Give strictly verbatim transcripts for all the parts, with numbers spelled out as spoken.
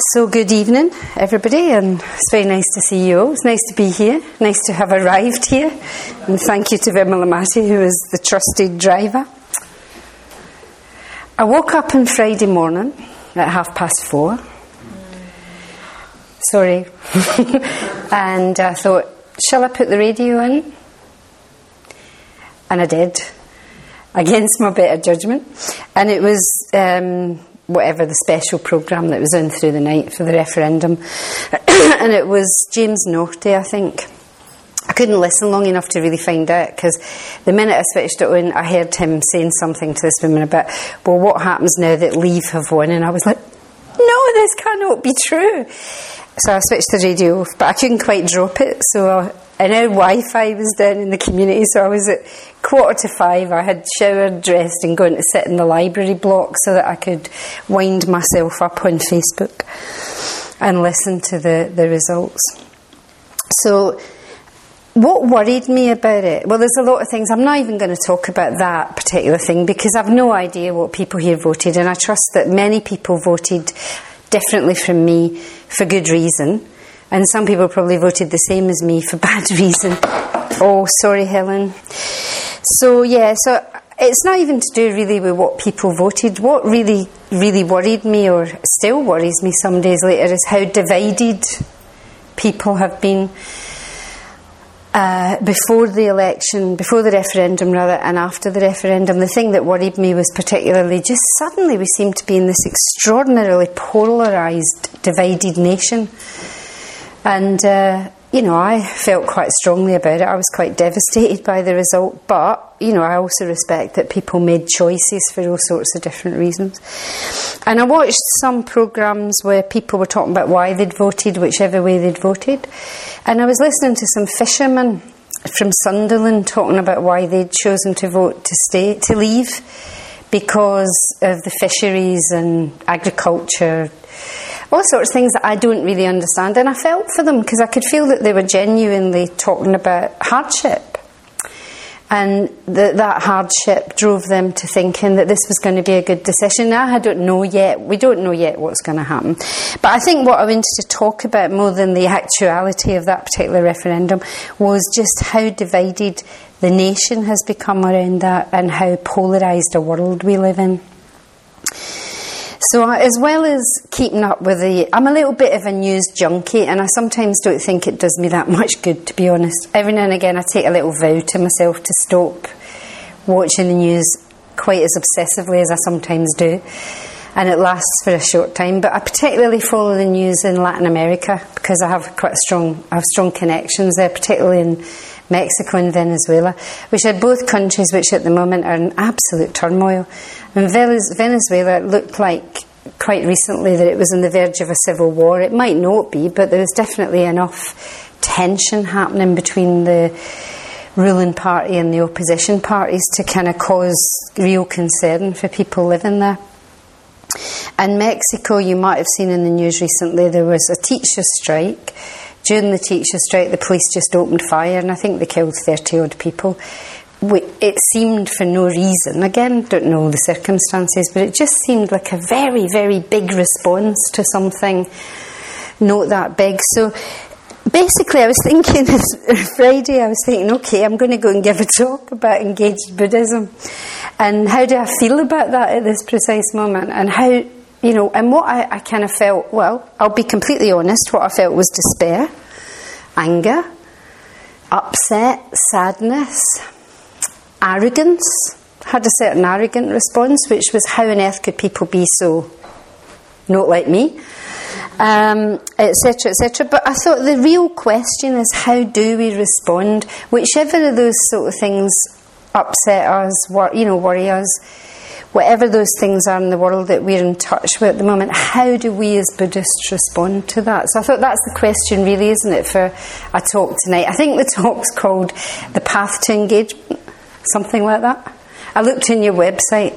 So good evening, everybody, and it's very nice to see you all. It's nice to be here, nice to have arrived here, and thank you to Vimala Mati, who is the trusted driver. I woke up on Friday morning at half past four. Sorry. And I thought, shall I put the radio in? And I did, against my better judgment. And it was um, whatever the special programme that was on through the night for the referendum. And it was James Nortie, I think. I couldn't listen long enough to really find out, because the minute I switched it on, I heard him saying something to this woman about, well, what happens now that Leave have won? And I was like, no, this cannot be true. So I switched the radio off, but I couldn't quite drop it. So I, and our Wi-Fi was down in the community, so I was at quarter to five. I had showered, dressed, and gone to sit in the library block so that I could wind myself up on Facebook and listen to the, the results. So what worried me about it? Well, there's a lot of things. I'm not even going to talk about that particular thing, because I've no idea what people here voted, and I trust that many people voted differently from me for good reason, and some people probably voted the same as me for bad reason. Oh, sorry, Helen. So yeah, so it's not even to do really with what people voted. What really, really worried me, or still worries me some days later, is how divided people have been uh, before the election, before the referendum rather, and after the referendum. The thing that worried me was particularly just suddenly we seem to be in this extraordinarily polarised, divided nation. And, uh, you know, I felt quite strongly about it. I was quite devastated by the result. But, you know, I also respect that people made choices for all sorts of different reasons. And I watched some programmes where people were talking about why they'd voted, whichever way they'd voted. And I was listening to some fishermen from Sunderland talking about why they'd chosen to vote to stay, to leave, because of the fisheries and agriculture, all sorts of things that I don't really understand. And I felt for them, because I could feel that they were genuinely talking about hardship. And the, that hardship drove them to thinking that this was going to be a good decision. Now, I don't know yet. We don't know yet what's going to happen. But I think what I wanted to talk about more than the actuality of that particular referendum was just how divided the nation has become around that, and how polarised a world we live in. So as well as keeping up with the... I'm a little bit of a news junkie, and I sometimes don't think it does me that much good, to be honest. Every now and again I take a little vow to myself to stop watching the news quite as obsessively as I sometimes do. And it lasts for a short time. But I particularly follow the news in Latin America, because I have quite a strong... I have strong connections there, particularly in Mexico and Venezuela, which are both countries which at the moment are in absolute turmoil. And Venezuela looked like quite recently that it was on the verge of a civil war. It might not be, but there was definitely enough tension happening between the ruling party and the opposition parties to kind of cause real concern for people living there. And Mexico, you might have seen in the news recently, there was a teacher strike. During the teacher strike, the police just opened fire, and I think they killed thirty odd people. It seemed for no reason. Again, don't know the circumstances, but it just seemed like a very, very big response to something not that big. So basically, I was thinking this Friday, I was thinking, okay, I'm going to go and give a talk about engaged Buddhism. And how do I feel about that at this precise moment? And how, you know, and what I, I kind of felt, well, I'll be completely honest, what I felt was despair, anger, upset, sadness, arrogance. Had a certain arrogant response, which was, how on earth could people be so not like me, um, etc, et cetera. But I thought the real question is, how do we respond? Whichever of those sort of things upset us, wor- you know, worry us, whatever those things are in the world that we're in touch with at the moment, how do we as Buddhists respond to that? So I thought that's the question really, isn't it, for a talk tonight. I think the talk's called The Path to Engagement, something like that. I looked in your website.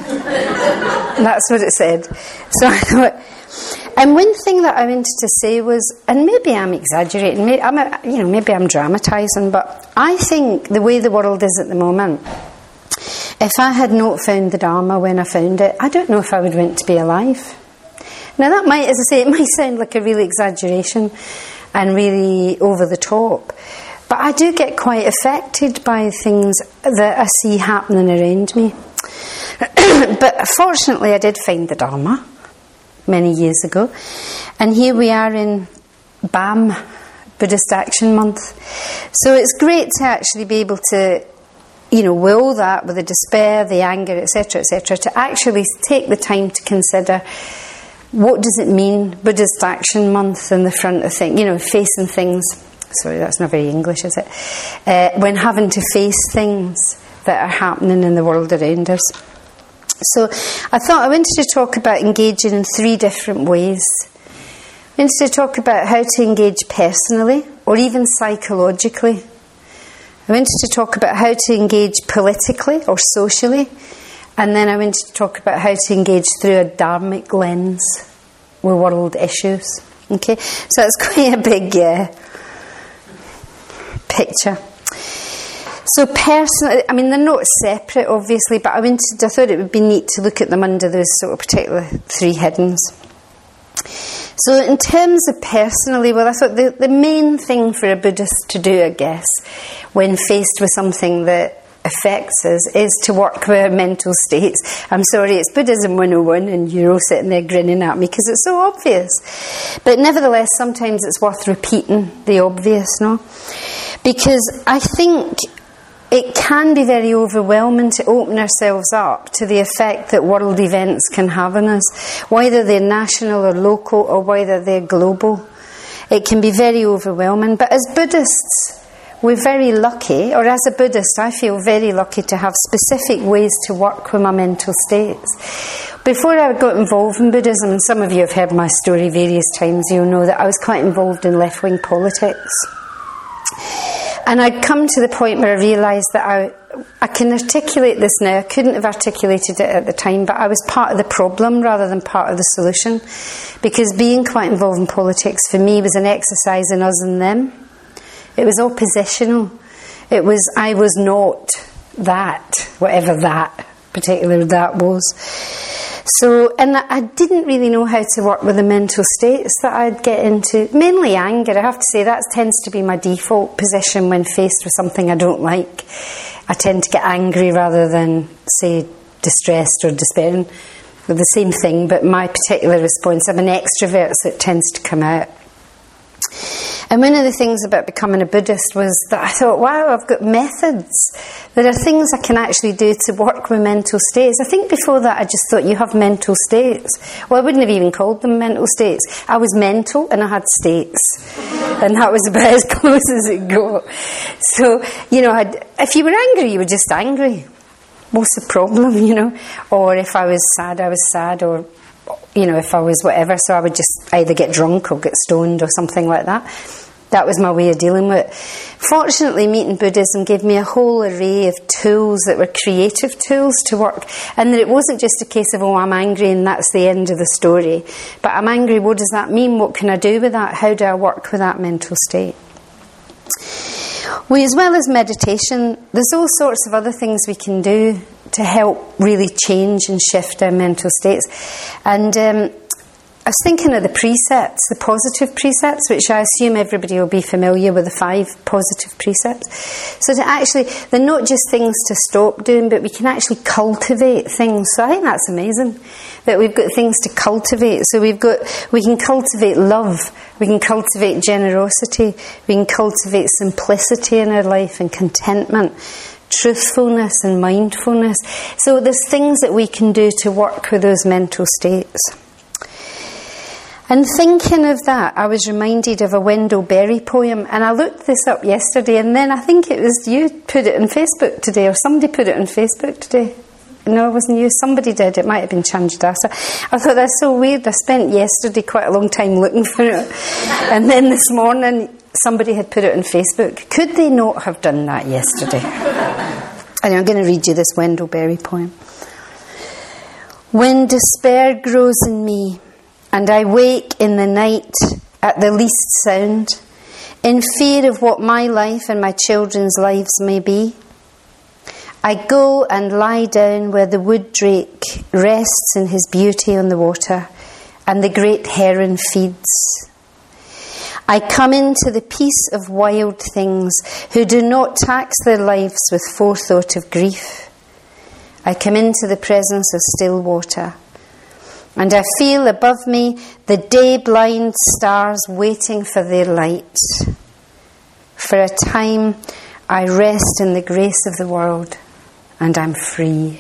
That's what it said. So I thought... And one thing that I wanted to say was, and maybe I'm exaggerating, maybe I'm, a, you know, maybe I'm dramatising, but I think the way the world is at the moment, if I had not found the Dharma when I found it, I don't know if I would want to be alive. Now that might, as I say, it might sound like a really exaggeration and really over the top, but I do get quite affected by things that I see happening around me. But fortunately I did find the Dharma many years ago, and here we are in B A M, Buddhist Action Month. So it's great to actually be able to, you know, with all that, with the despair, the anger, et cetera, et cetera, to actually take the time to consider what does it mean, Buddhist Action Month in the front of things, you know, facing things. Sorry, that's not very English, is it? Uh, when having to face things that are happening in the world around us. So I thought I wanted to talk about engaging in three different ways. I wanted to talk about how to engage personally or even psychologically. I wanted to talk about how to engage politically or socially, and then I wanted to talk about how to engage through a dharmic lens with world issues. Okay, so it's quite a big uh, picture. So personally, I mean, they're not separate, obviously, but I wanted, I thought it would be neat to look at them under those sort of particular three headings. So in terms of personally, well, I thought the, the main thing for a Buddhist to do, I guess, when faced with something that affects us, is to work with our mental states. I'm sorry, it's Buddhism one oh one, and you're all sitting there grinning at me because it's so obvious. But nevertheless, sometimes it's worth repeating the obvious, no? Because I think it can be very overwhelming to open ourselves up to the effect that world events can have on us, whether they're national or local or whether they're global. It can be very overwhelming. But as Buddhists, we're very lucky, or as a Buddhist, I feel very lucky to have specific ways to work with my mental states. Before I got involved in Buddhism, and some of you have heard my story various times, you'll know that I was quite involved in left-wing politics. And I'd come to the point where I realised that I, I can articulate this now. I couldn't have articulated it at the time, but I was part of the problem rather than part of the solution. Because being quite involved in politics for me was an exercise in us and them. It was oppositional. It was, I was not that, whatever that particular that was. So, and I didn't really know how to work with the mental states that I'd get into. Mainly anger, I have to say, that tends to be my default position when faced with something I don't like. I tend to get angry rather than, say, distressed or despairing. They're the same thing, but my particular response, I'm an extrovert, so it tends to come out. And one of the things about becoming a Buddhist was that I thought, wow, I've got methods. There are things I can actually do to work with mental states. I think before that I just thought, you have mental states. Well, I wouldn't have even called them mental states. I was mental and I had states. And that was about as close as it got. So, you know, I'd, if you were angry, you were just angry. What's the problem, you know? Or if I was sad, I was sad, or... you know, if I was whatever, so I would just either get drunk or get stoned or something like that. That was my way of dealing with it. Fortunately, meeting Buddhism gave me a whole array of tools that were creative tools to work, and that it wasn't just a case of, oh, I'm angry and that's the end of the story. But I'm angry, what does that mean? What can I do with that? How do I work with that mental state? We, as well as meditation, there's all sorts of other things we can do to help really change and shift our mental states. And um, I was thinking of the precepts, the positive precepts, which I assume everybody will be familiar with, the five positive precepts. So to actually, they're not just things to stop doing, but we can actually cultivate things. So I think that's amazing, that we've got things to cultivate. So we've got, we can cultivate love, we can cultivate generosity, we can cultivate simplicity in our life and contentment, truthfulness and mindfulness. So there's things that we can do to work with those mental states. And thinking of that, I was reminded of a Wendell Berry poem, and I looked this up yesterday, and then I think it was you put it on Facebook today, or somebody put it on Facebook today. No, it wasn't you. Somebody did. It might have been Chandradasa. I thought, that's so weird. I spent yesterday quite a long time looking for it. And then this morning, somebody had put it on Facebook. Could they not have done that yesterday? And I'm going to read you this Wendell Berry poem. When despair grows in me, and I wake in the night at the least sound, in fear of what my life and my children's lives may be, I go and lie down where the wood drake rests in his beauty on the water, and the great heron feeds. I come into the peace of wild things who do not tax their lives with forethought of grief. I come into the presence of still water, and I feel above me the day-blind stars waiting for their light. For a time, I rest in the grace of the world, and I'm free.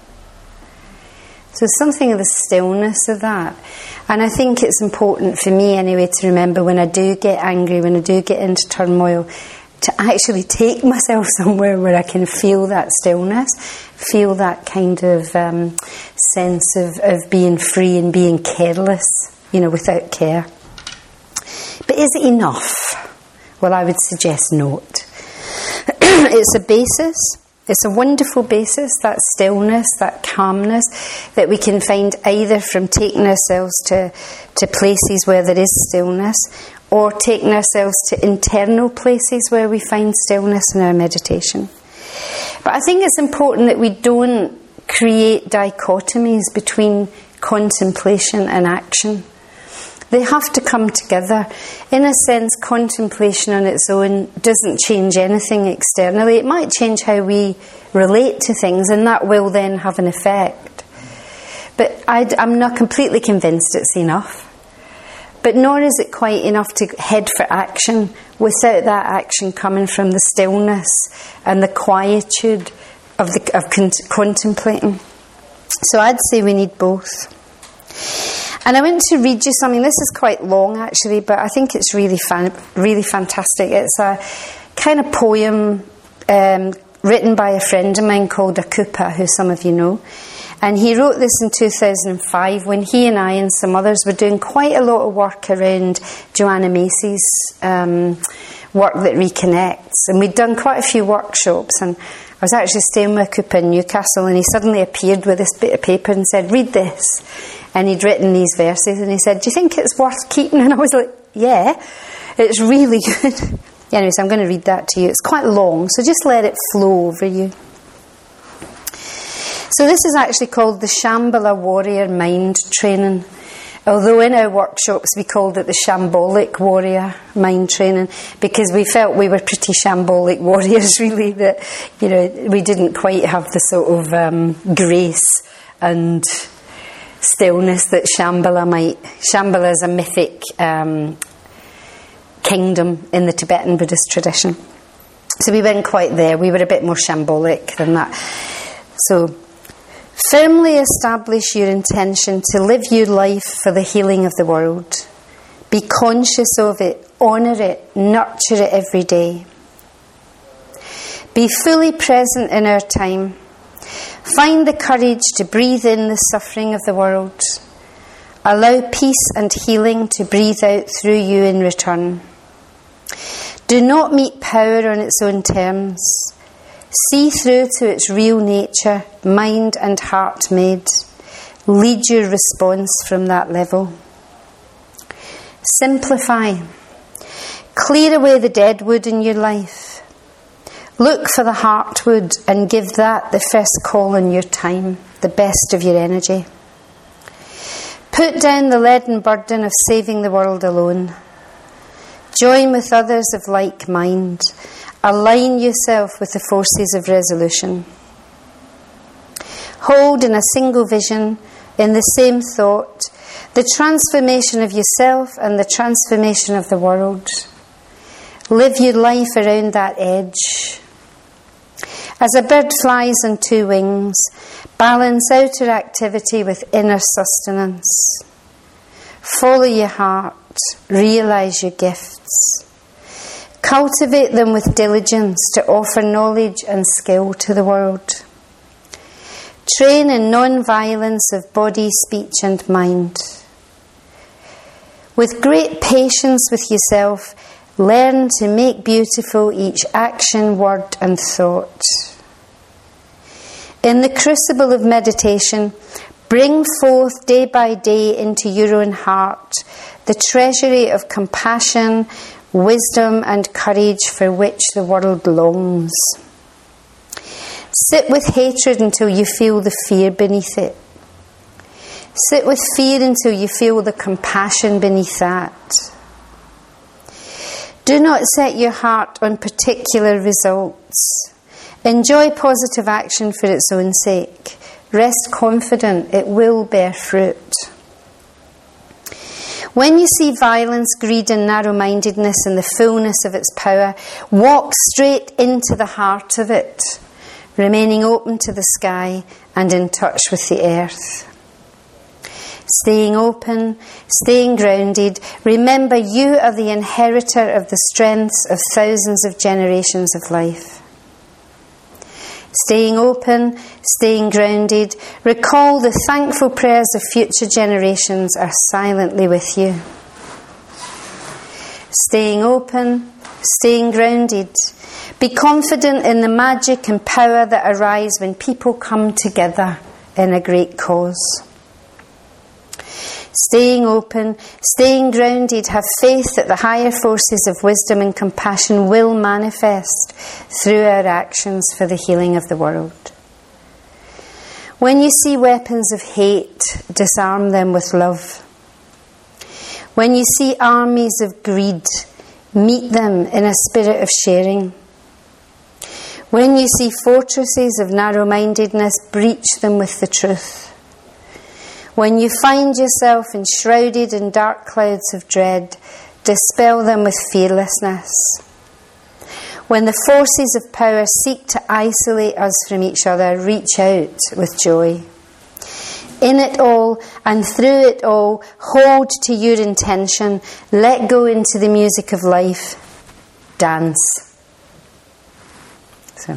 So something of the stillness of that. And I think it's important for me anyway to remember when I do get angry, when I do get into turmoil, to actually take myself somewhere where I can feel that stillness, feel that kind of um, sense of, of being free and being careless, you know, without care. But is it enough? Well, I would suggest not. It's a basis. It's a wonderful basis, that stillness, that calmness, that we can find either from taking ourselves to, to places where there is stillness, or taking ourselves to internal places where we find stillness in our meditation. But I think it's important that we don't create dichotomies between contemplation and action. They have to come together. In a sense, contemplation on its own doesn't change anything externally. It might change how we relate to things, and that will then have an effect. But I'd, I'm not completely convinced it's enough. But nor is it quite enough to head for action without that action coming from the stillness and the quietude of, the, of con- contemplating. So I'd say we need both. And I want to read you something. This is quite long, actually, but I think it's really fan- really fantastic. It's a kind of poem um, written by a friend of mine called Akupa, who some of you know. And he wrote this in two thousand five when he and I and some others were doing quite a lot of work around Joanna Macy's um, work that reconnects. And we'd done quite a few workshops. And I was actually staying with Akupa in Newcastle, and he suddenly appeared with this bit of paper and said, "Read this." And he'd written these verses, and he said, "Do you think it's worth keeping?" And I was like, "Yeah, it's really good." Anyway, so I'm going to read that to you. It's quite long, so just let it flow over you. So this is actually called the Shambhala Warrior Mind Training. Although in our workshops we called it the Shambolic Warrior Mind Training, because we felt we were pretty shambolic warriors, really, that, you know, we didn't quite have the sort of um, grace and stillness that Shambhala might. Shambhala is a mythic um, kingdom in the Tibetan Buddhist tradition. So we weren't quite there. We were a bit more shambolic than that. So, firmly establish your intention to live your life for the healing of the world. Be conscious of it, honour it, nurture it every day. Be fully present in our time. Find the courage to breathe in the suffering of the world. Allow peace and healing to breathe out through you in return. Do not meet power on its own terms. See through to its real nature, mind and heart made. Lead your response from that level. Simplify. Clear away the dead wood in your life. Look for the heartwood and give that the first call on your time, the best of your energy. Put down the leaden burden of saving the world alone. Join with others of like mind. Align yourself with the forces of resolution. Hold in a single vision, in the same thought, the transformation of yourself and the transformation of the world. Live your life around that edge. As a bird flies on two wings, balance outer activity with inner sustenance. Follow your heart, realise your gifts. Cultivate them with diligence to offer knowledge and skill to the world. Train in non-violence of body, speech and mind. With great patience with yourself, learn to make beautiful each action, word and thought. In the crucible of meditation, bring forth day by day into your own heart the treasury of compassion, wisdom and courage for which the world longs. Sit with hatred until you feel the fear beneath it. Sit with fear until you feel the compassion beneath that. Do not set your heart on particular results. Enjoy positive action for its own sake. Rest confident it will bear fruit. When you see violence, greed and narrow-mindedness in the fullness of its power, walk straight into the heart of it, remaining open to the sky and in touch with the earth. Staying open, staying grounded, remember you are the inheritor of the strengths of thousands of generations of life. Staying open, staying grounded, recall the thankful prayers of future generations are silently with you. Staying open, staying grounded, be confident in the magic and power that arise when people come together in a great cause. Staying open, staying grounded, have faith that the higher forces of wisdom and compassion will manifest through our actions for the healing of the world. When you see weapons of hate, disarm them with love. When you see armies of greed, meet them in a spirit of sharing. When you see fortresses of narrow-mindedness, breach them with the truth. When you find yourself enshrouded in dark clouds of dread, dispel them with fearlessness. When the forces of power seek to isolate us from each other, reach out with joy. In it all and through it all, hold to your intention. Let go into the music of life. Dance. So,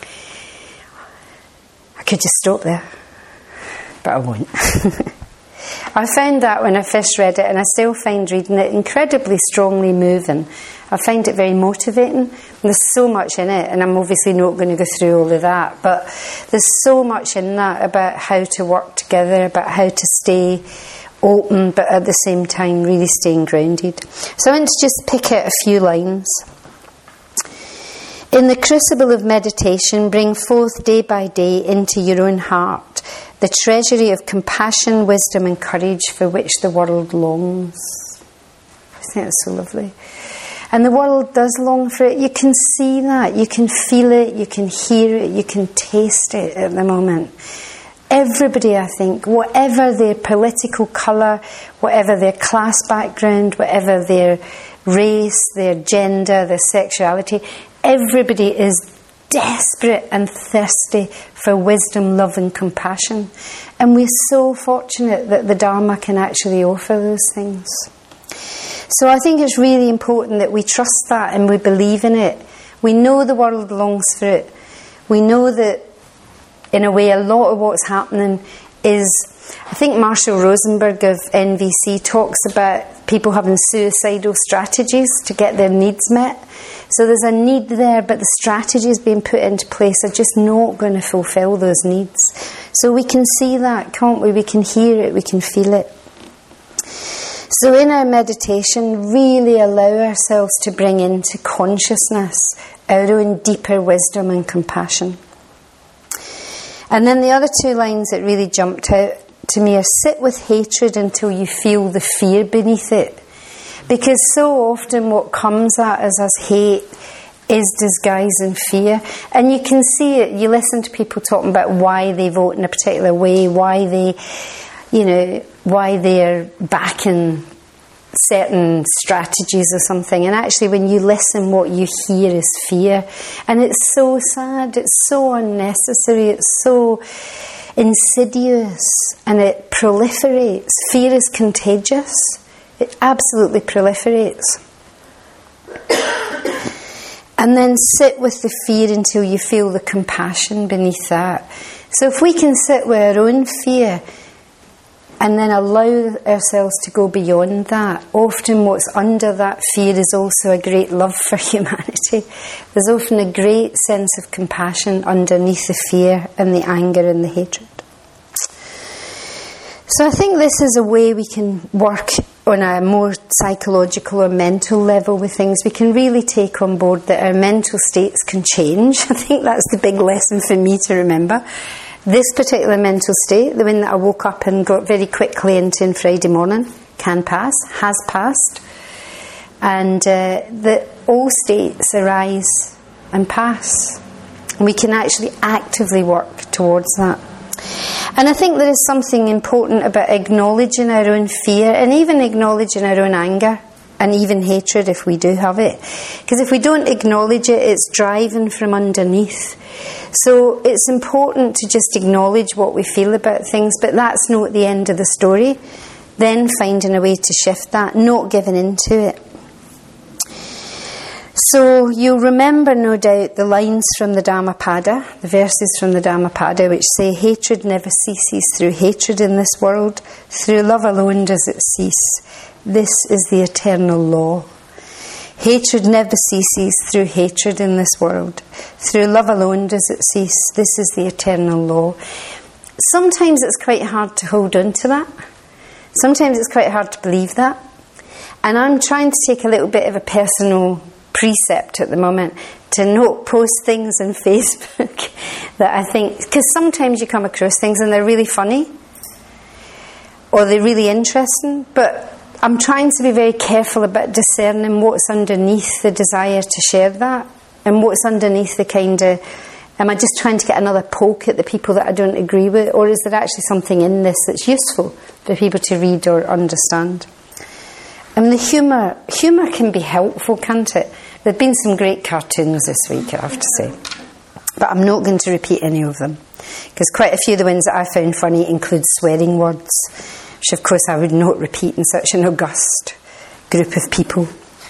I could just stop there, but I won't. I found that when I first read it, and I still find reading it incredibly strongly moving. I find it very motivating. There's so much in it, and I'm obviously not going to go through all of that, but there's so much in that about how to work together, about how to stay open, but at the same time really staying grounded. So I want to just pick out a few lines. In the crucible of meditation, bring forth day by day into your own heart the treasury of compassion, wisdom and courage for which the world longs. I think that's so lovely. And the world does long for it. You can see that. You can feel it. You can hear it. You can taste it at the moment. Everybody, I think, whatever their political colour, whatever their class background, whatever their race, their gender, their sexuality, everybody is desperate and thirsty for wisdom, love and compassion. And we're so fortunate that the Dharma can actually offer those things. So I think it's really important that we trust that and we believe in it. We know the world longs for it. We know that, in a way, a lot of what's happening is, I think Marshall Rosenberg of N V C talks about people having suicidal strategies to get their needs met. So there's a need there, but the strategies being put into place are just not going to fulfill those needs. So we can see that, can't we? We can hear it, we can feel it. So in our meditation, really allow ourselves to bring into consciousness our own deeper wisdom and compassion. And then the other two lines that really jumped out to me are, sit with hatred until you feel the fear beneath it. Because so often what comes at us as hate is disguised in fear. And you can see it. You listen to people talking about why they vote in a particular way, why they, you know, why they're backing certain strategies or something. And actually when you listen, what you hear is fear. And it's so sad. It's so unnecessary. It's so insidious. And it proliferates. Fear is contagious. It absolutely proliferates. And then sit with the fear until you feel the compassion beneath that. So if we can sit with our own fear and then allow ourselves to go beyond that, often what's under that fear is also a great love for humanity. There's often a great sense of compassion underneath the fear and the anger and the hatred. So I think this is a way we can work on a more psychological or mental level with things. We can really take on board that our mental states can change. I think that's the big lesson for me to remember. This particular mental state, the one that I woke up and got very quickly into on Friday morning, can pass, has passed. And uh, the all states arise and pass. And we can actually actively work towards that. And I think there is something important about acknowledging our own fear and even acknowledging our own anger and even hatred if we do have it. Because if we don't acknowledge it, it's driving from underneath. So it's important to just acknowledge what we feel about things, but that's not the end of the story. Then finding a way to shift that, not giving into it. So you'll remember, no doubt, the lines from the Dhammapada, the verses from the Dhammapada, which say, hatred never ceases through hatred in this world. Through love alone does it cease. This is the eternal law. Hatred never ceases through hatred in this world. Through love alone does it cease. This is the eternal law. Sometimes it's quite hard to hold on to that. Sometimes it's quite hard to believe that. And I'm trying to take a little bit of a personal precept at the moment to not post things on Facebook that I think, because sometimes you come across things and they're really funny or they're really interesting, but I'm trying to be very careful about discerning what's underneath the desire to share that and what's underneath the kind of, am I just trying to get another poke at the people that I don't agree with, or is there actually something in this that's useful for people to read or understand? I mean, the humour, humour can be helpful, can't it? There have been some great cartoons this week, I have to say. But I'm not going to repeat any of them. Because quite a few of the ones that I found funny include swearing words, which of course I would not repeat in such an august group of people.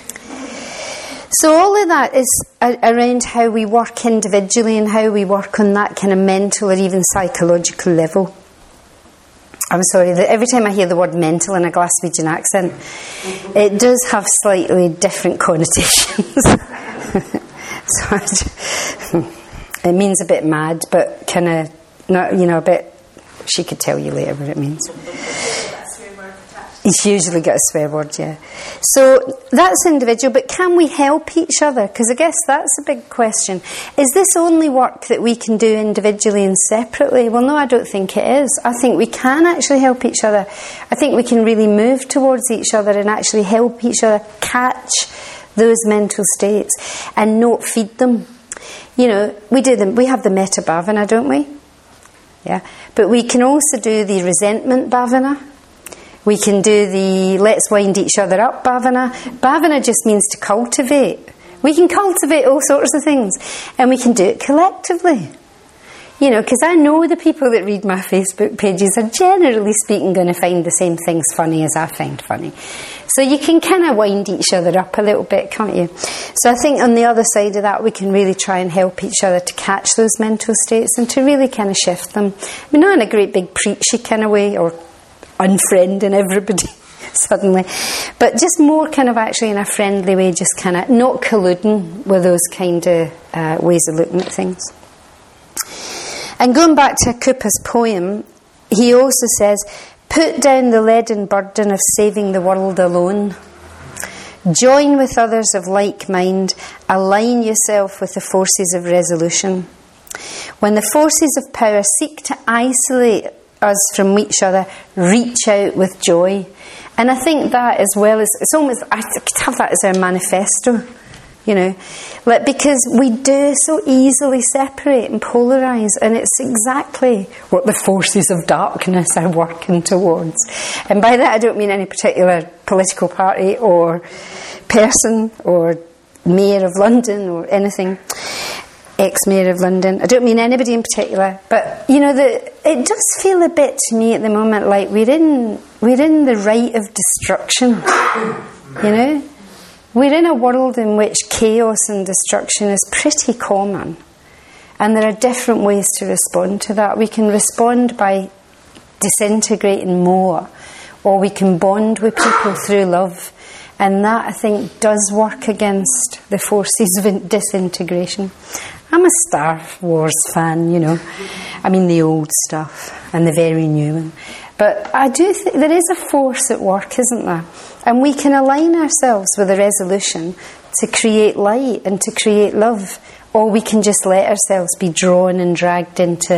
So all of that is around how we work individually and how we work on that kind of mental or even psychological level. I'm sorry, that every time I hear the word mental in a Glaswegian accent, it does have slightly different connotations. So I just, it means a bit mad, but kind of, not, you know, a bit, she could tell you later what it means. It's usually got a swear word, yeah. So that's individual, but can we help each other? Because I guess that's a big question. Is this only work that we can do individually and separately? Well, no, I don't think it is. I think we can actually help each other. I think we can really move towards each other and actually help each other catch those mental states and not feed them. You know, we do them. We have the metta bhavana, don't we? Yeah. But we can also do the resentment bhavana. We can do the let's wind each other up bhavana. Bhavana just means to cultivate. We can cultivate all sorts of things. And we can do it collectively. You know, because I know the people that read my Facebook pages are generally speaking going to find the same things funny as I find funny. So you can kind of wind each other up a little bit, can't you? So I think on the other side of that, we can really try and help each other to catch those mental states and to really kind of shift them. I mean, not in a great big preachy kind of way or unfriending everybody suddenly, but just more kind of actually in a friendly way, just kind of not colluding with those kind of uh, ways of looking at things. And going back to Cooper's poem, he also says, put down the leaden burden of saving the world alone. Join with others of like mind. Align yourself with the forces of resolution. When the forces of power seek to isolate us from each other, reach out with joy. And I think that as well as, it's almost, I could have that as our manifesto, you know, like, because we do so easily separate and polarise, and it's exactly what the forces of darkness are working towards. And by that I don't mean any particular political party or person or Mayor of London or anything, ex-Mayor of London. I don't mean anybody in particular, but you know, the, it does feel a bit to me at the moment like we're in we're in the rite of destruction. You know, we're in a world in which chaos and destruction is pretty common, and there are different ways to respond to that. We can respond by disintegrating more, or we can bond with people through love. And that, I think, does work against the forces of disintegration. I'm a Star Wars fan, you know. I mean, the old stuff and the very new one. But I do think there is a force at work, isn't there? And we can align ourselves with a resolution to create light and to create love. Or we can just let ourselves be drawn and dragged into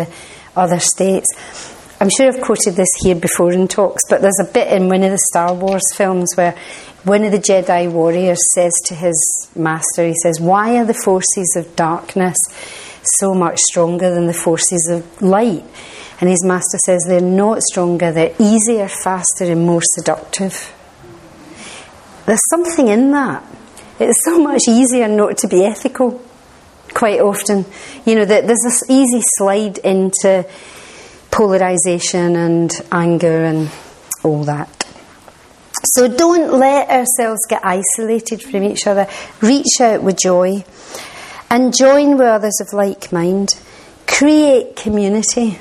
other states. I'm sure I've quoted this here before in talks, but there's a bit in one of the Star Wars films where one of the Jedi warriors says to his master, he says, why are the forces of darkness so much stronger than the forces of light? And his master says, they're not stronger, they're easier, faster and more seductive. There's something in that. It's so much easier not to be ethical, quite often. You know, that there's this easy slide into polarisation and anger and all that. So don't let ourselves get isolated from each other. Reach out with joy and join with others of like mind. Create community.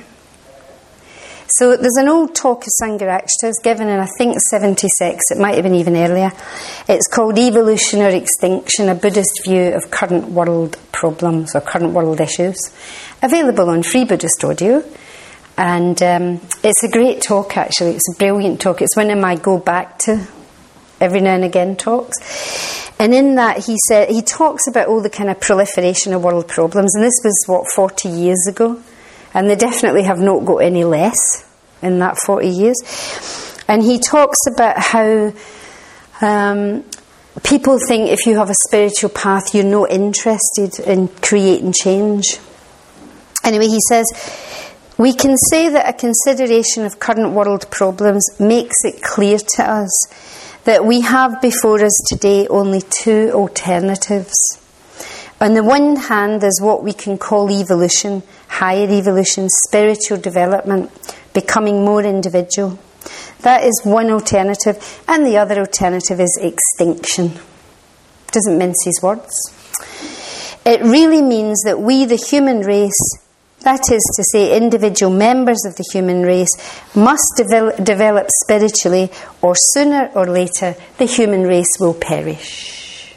So there's an old talk of Sangharakshita given in, I think, seventy-six. It might have been even earlier. It's called Evolution or Extinction, a Buddhist view of current world problems or current world issues. Available on Free Buddhist Audio. And um, it's a great talk, actually. It's a brilliant talk. It's one of my go back to every now and again talks. And in that, he said he talks about all the kind of proliferation of world problems. And this was, what, forty years ago? And they definitely have not got any less in that forty years. And he talks about how um, people think if you have a spiritual path, you're not interested in creating change. Anyway, he says, we can say that a consideration of current world problems makes it clear to us that we have before us today only two alternatives. On the one hand, there's what we can call evolution, higher evolution, spiritual development, becoming more individual. That is one alternative, and the other alternative is extinction. Doesn't mince his words. It really means that we, the human race, that is to say, individual members of the human race, must develop, develop spiritually, or sooner or later, the human race will perish.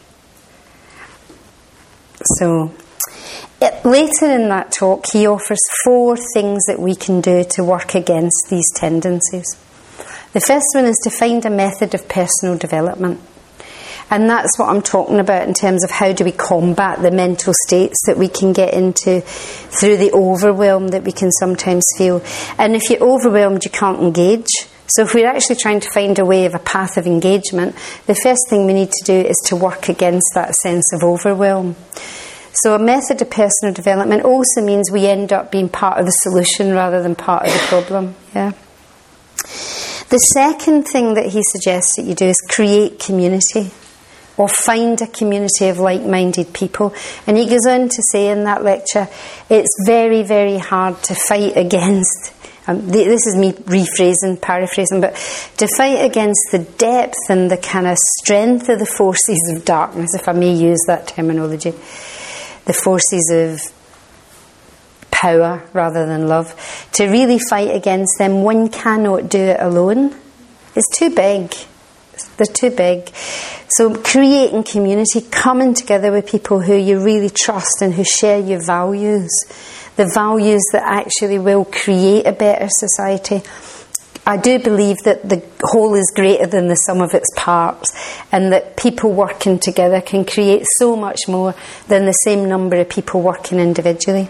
So, it, later in that talk, he offers four things that we can do to work against these tendencies. The first one is to find a method of personal development. And that's what I'm talking about in terms of how do we combat the mental states that we can get into through the overwhelm that we can sometimes feel. And if you're overwhelmed, you can't engage. So if we're actually trying to find a way of a path of engagement, the first thing we need to do is to work against that sense of overwhelm. So a method of personal development also means we end up being part of the solution rather than part of the problem. Yeah. The second thing that he suggests that you do is create community, or find a community of like-minded people. And he goes on to say in that lecture, it's very, very hard to fight against, um, this is me rephrasing, paraphrasing, but to fight against the depth and the kind of strength of the forces of darkness, if I may use that terminology, the forces of power rather than love. To really fight against them, one cannot do it alone. It's too big. They're too big. So creating community, coming together with people who you really trust and who share your values, the values that actually will create a better society. I do believe that the whole is greater than the sum of its parts, and that people working together can create so much more than the same number of people working individually.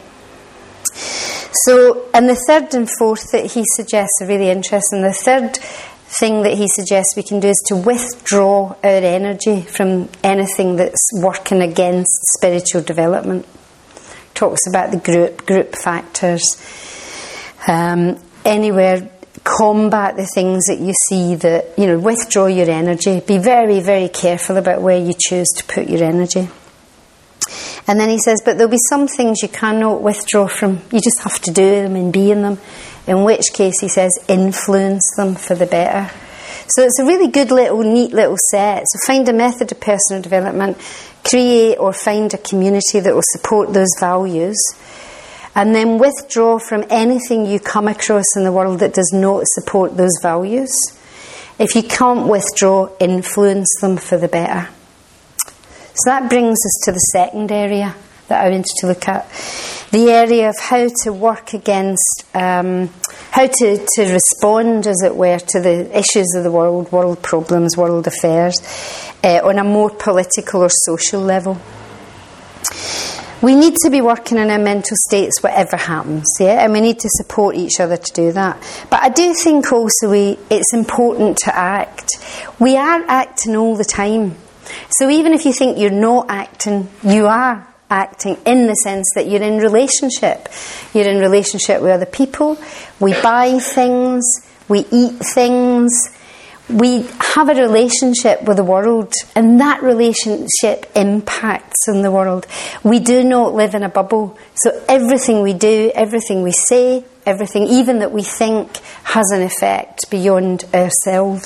So, and the third and fourth that he suggests are really interesting. The third thing that he suggests we can do is to withdraw our energy from anything that's working against spiritual development. Talks about the group, group factors. Um, anywhere, combat the things that you see that, you know, withdraw your energy. Be very, very careful about where you choose to put your energy. And then he says, but there'll be some things you cannot withdraw from. You just have to do them and be in them. In which case, he says, influence them for the better. So it's a really good little, neat little set. So find a method of personal development, create or find a community that will support those values, and then withdraw from anything you come across in the world that does not support those values. If you can't withdraw, influence them for the better. So that brings us to the second area that I wanted to look at. The area of how to work against, um, how to, to respond, as it were, to the issues of the world, world problems, world affairs, uh, on a more political or social level. We need to be working on our mental states whatever happens, yeah, and we need to support each other to do that. But I do think also we, it's important to act. We are acting all the time. So even if you think you're not acting, you are acting in the sense that you're in relationship. You're in relationship with other people. We buy things. We eat things. We have a relationship with the world, and that relationship impacts on the world. We do not live in a bubble. So everything we do, everything we say, everything even that we think has an effect beyond ourselves.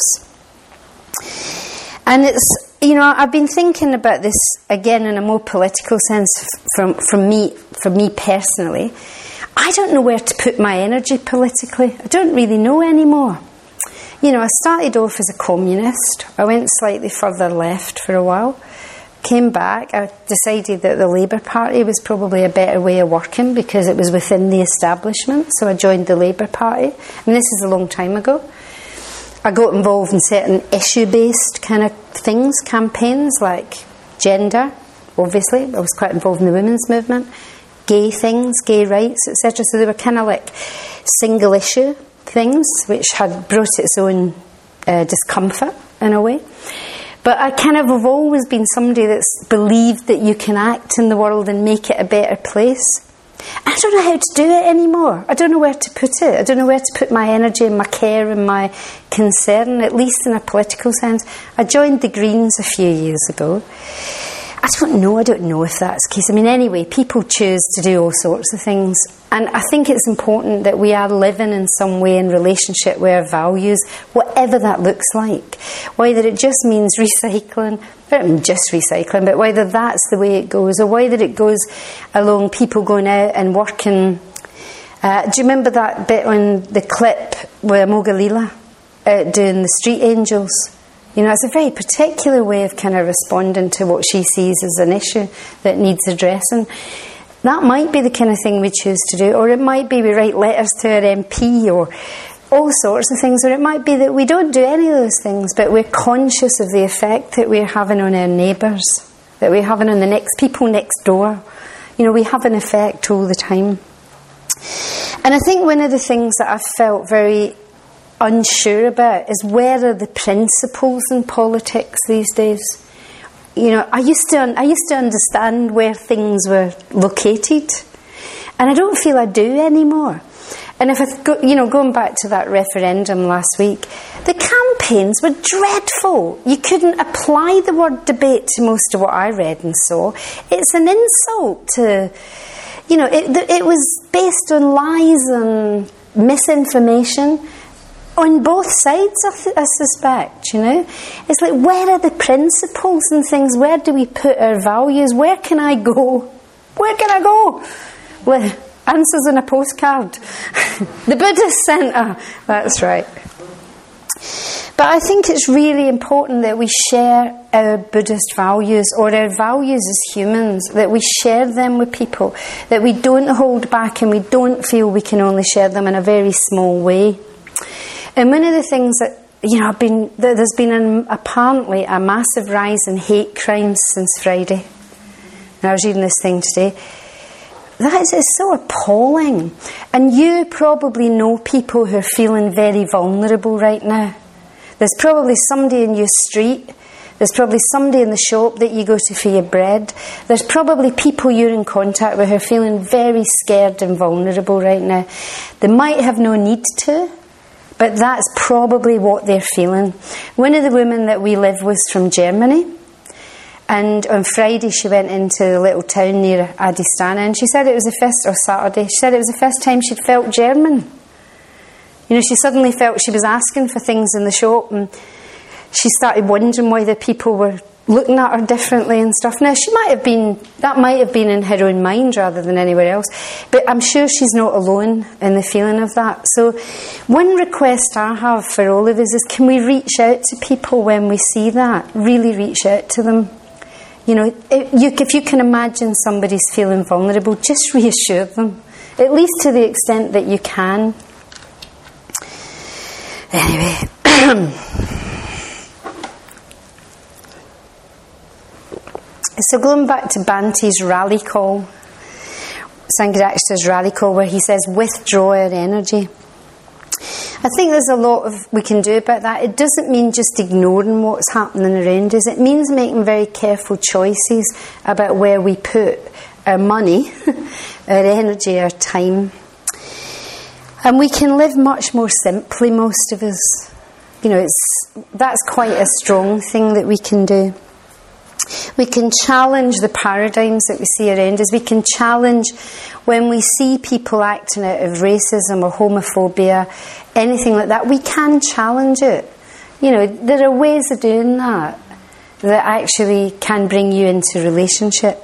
And it's, you know, I've been thinking about this again in a more political sense from, from me, for me personally. I don't know where to put my energy politically. I don't really know anymore. You know, I started off as a communist. I went slightly further left for a while. Came back. I decided that the Labour Party was probably a better way of working because it was within the establishment. So I joined the Labour Party. I mean, this is a long time ago. I got involved in certain issue-based kind of things, campaigns like gender, obviously. I was quite involved in the women's movement. Gay things, gay rights, et cetera. So they were kind of like single-issue things which had brought its own uh, discomfort in a way. But I kind of have always been somebody that's believed that you can act in the world and make it a better place. I don't know how to do it anymore. I don't know where to put it. I don't know where to put my energy and my care and my concern, at least in a political sense. I joined the Greens a few years ago. I don't know, I don't know if that's the case. I mean, anyway, people choose to do all sorts of things. And I think it's important that we are living in some way in relationship with our values, whatever that looks like. Whether it just means recycling, I don't mean just recycling, but whether that's the way it goes, or whether it goes along people going out and working. Uh, do you remember that bit on the clip with Mogalila out doing the Street Angels? You know, it's a very particular way of kind of responding to what she sees as an issue that needs addressing. That might be the kind of thing we choose to do, or it might be we write letters to our M P, or all sorts of things, or it might be that we don't do any of those things, but we're conscious of the effect that we're having on our neighbours, that we're having on the next people next door. You know, we have an effect all the time. And I think one of the things that I've felt very unsure about is where are the principles in politics these days. You know, I used to I used to understand where things were located, and I don't feel I do anymore. And if I go, you know, going back to that referendum last week, the campaigns were dreadful. You couldn't apply the word debate to most of what I read and saw. It's an insult to, you know, it, it was based on lies and misinformation. On both sides, I, th- I suspect, you know. It's like, where are the principles and things? Where do we put our values? Where can I go? Where can I go? Well, answers in a postcard. The Buddhist Centre. That's right. But I think it's really important that we share our Buddhist values, or our values as humans, that we share them with people, that we don't hold back and we don't feel we can only share them in a very small way. And one of the things that, you know, I've been, there's been an, apparently a massive rise in hate crimes since Friday. And I was reading this thing today. That is, it's so appalling. And you probably know people who are feeling very vulnerable right now. There's probably somebody in your street. There's probably somebody in the shop that you go to for your bread. There's probably people you're in contact with who are feeling very scared and vulnerable right now. They might have no need to, but that's probably what they're feeling. One of the women that we live with is from Germany. And on Friday she went into a little town near Adistana, and she said it was the first, or Saturday, she said it was the first time she'd felt German. You know, she suddenly felt she was asking for things in the shop, and she started wondering whether people were looking at her differently and stuff. Now, she might have been, that might have been in her own mind rather than anywhere else, but I'm sure she's not alone in the feeling of that. So one request I have for all of us is, can we reach out to people when we see that? Really reach out to them. You know, if you, if you can imagine somebody's feeling vulnerable, just reassure them, at least to the extent that you can. Anyway. So going back to Bante's rally call Sangharakshita's Radical, where he says, withdraw our energy. I think there's a lot of we can do about that. It doesn't mean just ignoring what's happening around us. It means making very careful choices about where we put our money, our energy, our time. And we can live much more simply, most of us. You know, it's that's quite a strong thing that we can do. We can challenge the paradigms that we see around us. We can challenge when we see people acting out of racism or homophobia, anything like that. We can challenge it. You know, there are ways of doing that that actually can bring you into relationship.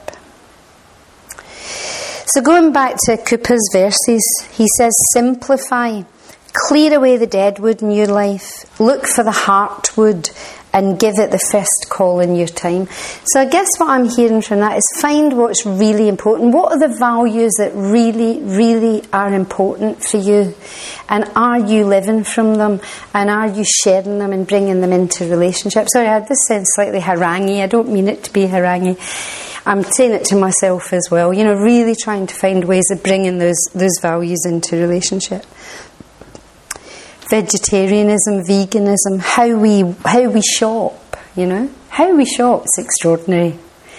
So going back to Kupa's verses, he says, simplify, clear away the dead wood in your life, look for the heart wood, and give it the first call in your time. So I guess what I'm hearing from that is find what's really important. What are the values that really, really are important for you? And are you living from them? And are you sharing them and bringing them into relationships? Sorry, this sounds slightly haranguey. I don't mean it to be haranguey. I'm saying it to myself as well. You know, really trying to find ways of bringing those those values into relationship. Vegetarianism, veganism, how we how we shop, you know, how we shop is extraordinary.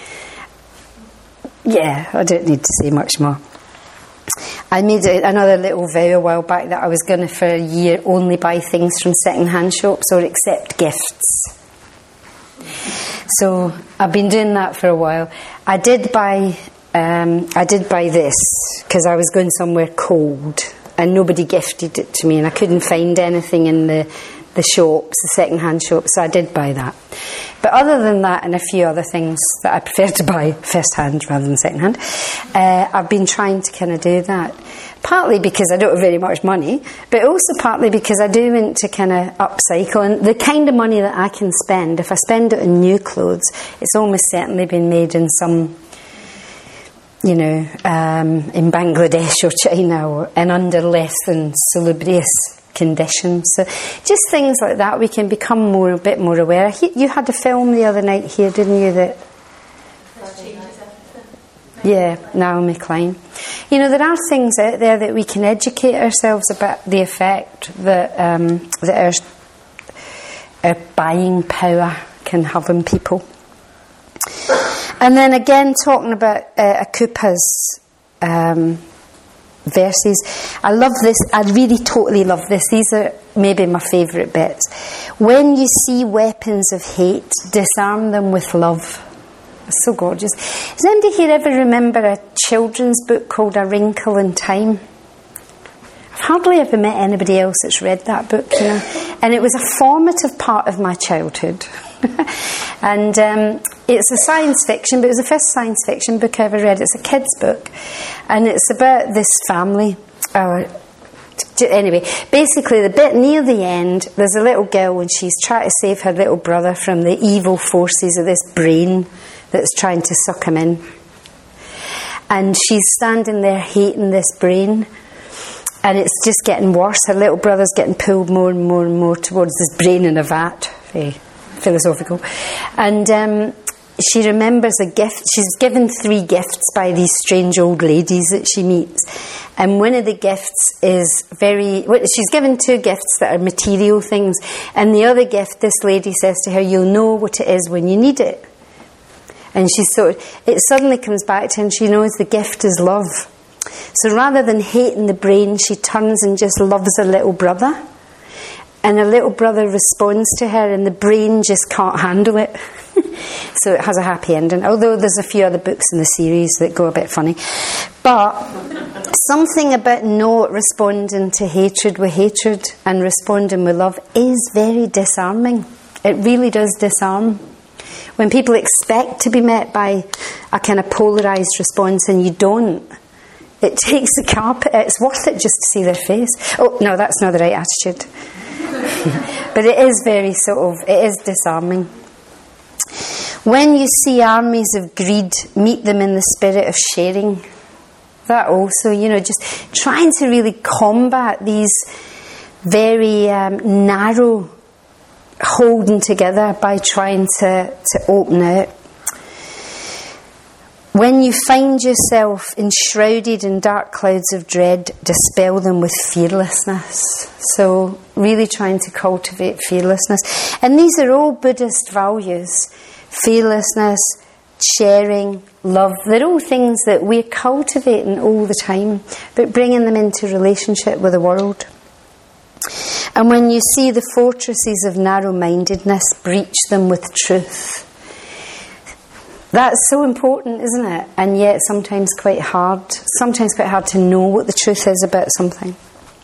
Yeah, I don't need to say much more. I made another little vow a while back that I was going to, for a year, only buy things from second-hand shops or accept gifts. So I've been doing that for a while. I did buy, um, I did buy this because I was going somewhere cold. And nobody gifted it to me, and I couldn't find anything in the, the shops, the second-hand shops, so I did buy that. But other than that, and a few other things that I prefer to buy first-hand rather than second-hand, uh, I've been trying to kind of do that. Partly because I don't have very much money, but also partly because I do want to kind of upcycle. And the kind of money that I can spend, if I spend it on new clothes, it's almost certainly been made in some... you know, um, in Bangladesh or China, or, and under less than salubrious conditions. So just things like that, we can become more a bit more aware. You had a film the other night here, didn't you? That yeah, Naomi Klein. You know, there are things out there that we can educate ourselves about the effect that um, that our, our buying power can have on people. And then again, talking about uh, Akupa's um, verses, I love this. I really totally love this. These are maybe my favourite bits. When you see weapons of hate, disarm them with love. It's so gorgeous. Does anybody here ever remember a children's book called A Wrinkle in Time? I've hardly ever met anybody else that's read that book, you know. And it was a formative part of my childhood. And um, it's a science fiction, but it was the first science fiction book I ever read. It's a kid's book, and it's about this family. Or anyway, basically, the bit near the end, there's a little girl, and she's trying to save her little brother from the evil forces of this brain that's trying to suck him in. And she's standing there hating this brain. And it's just getting worse. Her little brother's getting pulled more and more and more towards this brain in a vat. Very philosophical. And um, she remembers a gift. She's given three gifts by these strange old ladies that she meets. And one of the gifts is very... Well, she's given two gifts that are material things. And the other gift, this lady says to her, you'll know what it is when you need it. And she sort of... It suddenly comes back to her, and she knows the gift is love. So rather than hating the brain, she turns and just loves her little brother. And her little brother responds to her, and the brain just can't handle it. So it has a happy ending. Although there's a few other books in the series that go a bit funny. But something about not responding to hatred with hatred and responding with love is very disarming. It really does disarm. When people expect to be met by a kind of polarised response and you don't, it takes the carpet. It's worth it just to see their face. Oh, no, that's not the right attitude. But it is very sort of, it is disarming. When you see armies of greed, meet them in the spirit of sharing. That also, you know, just trying to really combat these very um, narrow holding together by trying to, to open out. When you find yourself enshrouded in dark clouds of dread, dispel them with fearlessness. So really trying to cultivate fearlessness. And these are all Buddhist values. Fearlessness, sharing, love. They're all things that we're cultivating all the time, but bringing them into relationship with the world. And when you see the fortresses of narrow-mindedness, breach them with truth. That's so important, isn't it? And yet sometimes quite hard. Sometimes quite hard to know what the truth is about something.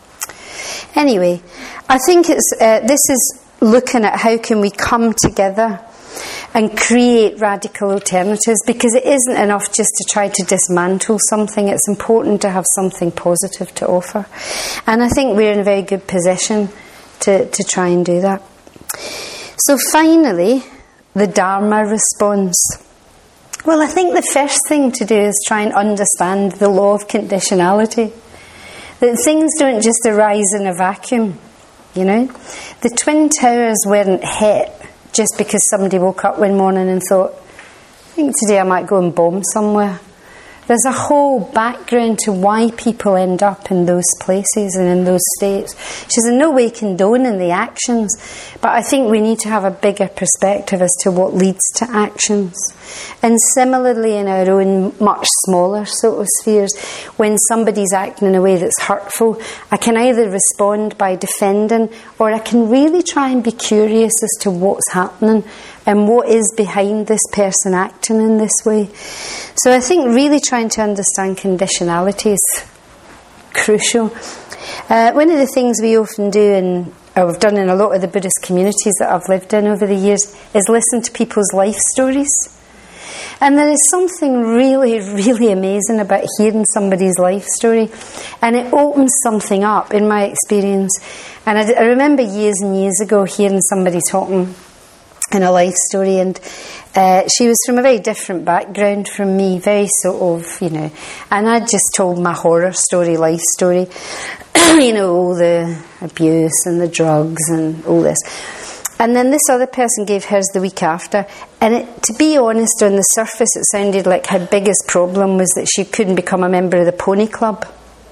Anyway, I think it's uh, this is looking at how can we come together and create radical alternatives, because it isn't enough just to try to dismantle something. It's important to have something positive to offer. And I think we're in a very good position to, to try and do that. So finally, the Dharma response. Well, I think the first thing to do is try and understand the law of conditionality. That things don't just arise in a vacuum, you know. The Twin Towers weren't hit just because somebody woke up one morning and thought, I think today I might go and bomb somewhere. There's a whole background to why people end up in those places and in those states. She's in no way condoning the actions, but I think we need to have a bigger perspective as to what leads to actions. And similarly in our own much smaller sort of spheres, when somebody's acting in a way that's hurtful, I can either respond by defending, or I can really try and be curious as to what's happening and what is behind this person acting in this way. So I think really trying to understand conditionality is crucial. Uh, one of the things we often do, and I've done in a lot of the Buddhist communities that I've lived in over the years, is listen to people's life stories. And there is something really, really amazing about hearing somebody's life story. And it opens something up, in my experience. And I, I remember years and years ago hearing somebody talking in a life story, and uh, she was from a very different background from me, very sort of, you know, and I just told my horror story, life story, you know, all the abuse and the drugs and all this. And then this other person gave hers the week after, and it, to be honest, on the surface it sounded like her biggest problem was that she couldn't become a member of the pony club.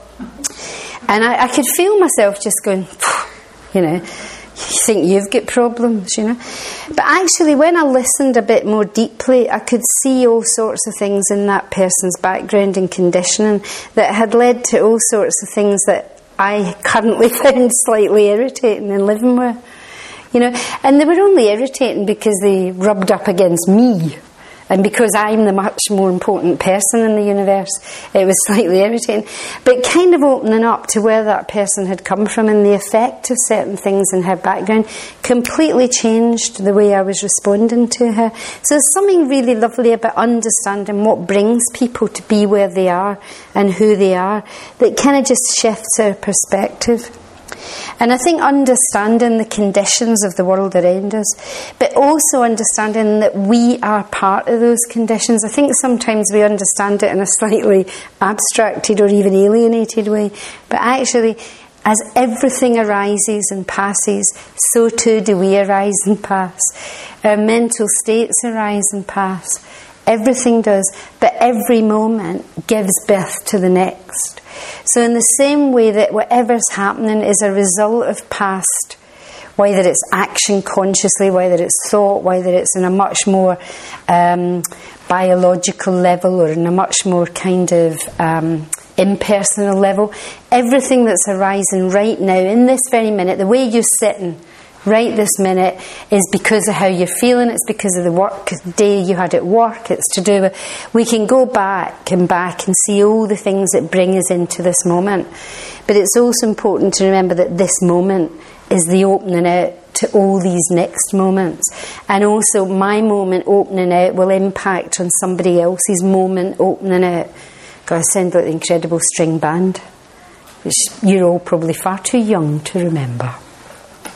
And I, I could feel myself just going, you know, you think you've got problems, you know. But actually, when I listened a bit more deeply, I could see all sorts of things in that person's background and conditioning that had led to all sorts of things that I currently found slightly irritating in living with. You know, and they were only irritating because they rubbed up against me. And because I'm the much more important person in the universe, it was slightly irritating. But kind of opening up to where that person had come from and the effect of certain things in her background completely changed the way I was responding to her. So there's something really lovely about understanding what brings people to be where they are and who they are that kind of just shifts our perspective. And I think understanding the conditions of the world around us, but also understanding that we are part of those conditions. I think sometimes we understand it in a slightly abstracted or even alienated way, but actually, as everything arises and passes, so too do we arise and pass. Our mental states arise and pass. Everything does, but every moment gives birth to the next. So in the same way that whatever's happening is a result of past, whether it's action consciously, whether it's thought, whether it's in a much more um, biological level or in a much more kind of um, impersonal level, everything that's arising right now, in this very minute, the way you're sitting right this minute is because of how you're feeling. It's because of the work day you had at work. It's to do with, we can go back and back and see all the things that bring us into this moment. But it's also important to remember that this moment is the opening out to all these next moments. And also my moment opening out will impact on somebody else's moment opening out. God, I sound like the Incredible String Band, which you're all probably far too young to remember.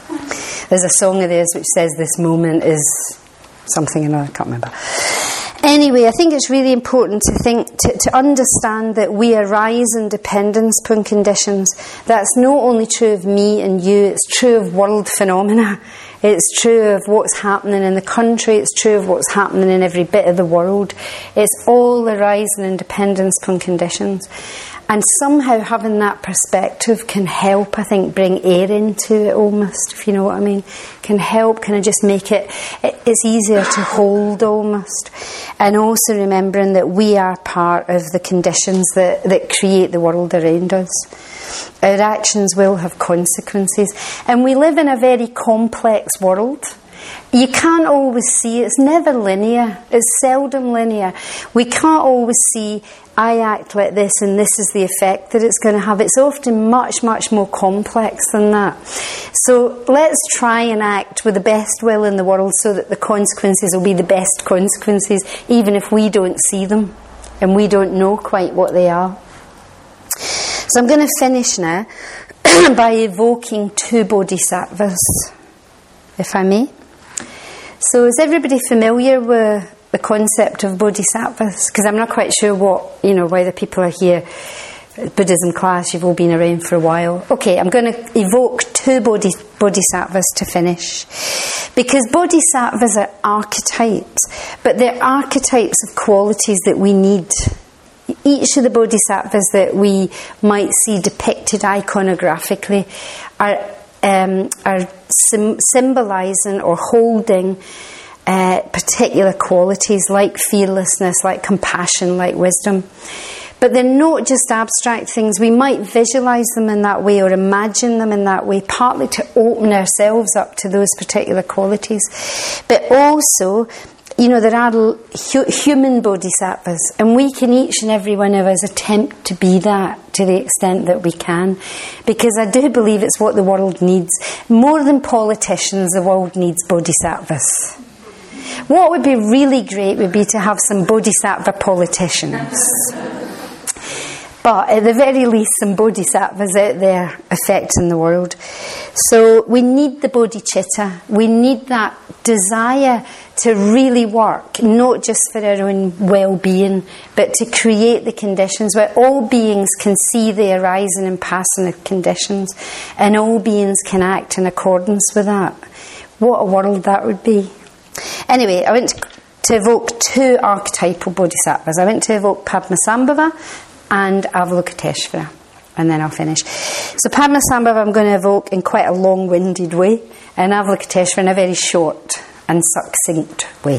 There's a song of theirs which says this moment is something or another, I can't remember. Anyway, I think it's really important to think, to, to understand that we arise in dependence upon conditions. That's not only true of me and you, it's true of world phenomena. It's true of what's happening in the country, it's true of what's happening in every bit of the world. It's all arising in dependence upon conditions. And somehow having that perspective can help, I think, bring air into it almost, if you know what I mean. Can help, kind of just make it, it's easier to hold almost. And also remembering that we are part of the conditions that, that create the world around us. Our actions will have consequences. And we live in a very complex world. You can't always see, it's never linear, it's seldom linear. We can't always see, I act like this and this is the effect that it's going to have. It's often much, much more complex than that. So let's try and act with the best will in the world so that the consequences will be the best consequences, even if we don't see them and we don't know quite what they are. So I'm going to finish now by evoking two bodhisattvas, if I may. So is everybody familiar with the concept of bodhisattvas? Because I'm not quite sure what, you know, why the people are here. Buddhism class, you've all been around for a while. Okay, I'm going to evoke two bodhi, bodhisattvas to finish. Because bodhisattvas are archetypes, but they're archetypes of qualities that we need. Each of the bodhisattvas that we might see depicted iconographically are Um, are sim- symbolising or holding uh, particular qualities like fearlessness, like compassion, like wisdom. But they're not just abstract things. We might visualise them in that way or imagine them in that way, partly to open ourselves up to those particular qualities. But also, you know, there are hu- human bodhisattvas, and we can each and every one of us attempt to be that to the extent that we can, because I do believe it's what the world needs. More than politicians, the world needs bodhisattvas. What would be really great would be to have some bodhisattva politicians. But at the very least, some bodhisattvas out there affecting the world. So we need the bodhicitta. We need that desire to really work, not just for our own well-being, but to create the conditions where all beings can see the arising and passing of conditions, and all beings can act in accordance with that. What a world that would be. Anyway, I went to, to evoke two archetypal bodhisattvas. I went to evoke Padmasambhava and Avalokiteshvara, and then I'll finish. So Padmasambhava I'm going to evoke in quite a long-winded way, and Avalokiteshvara in a very short and succinct way.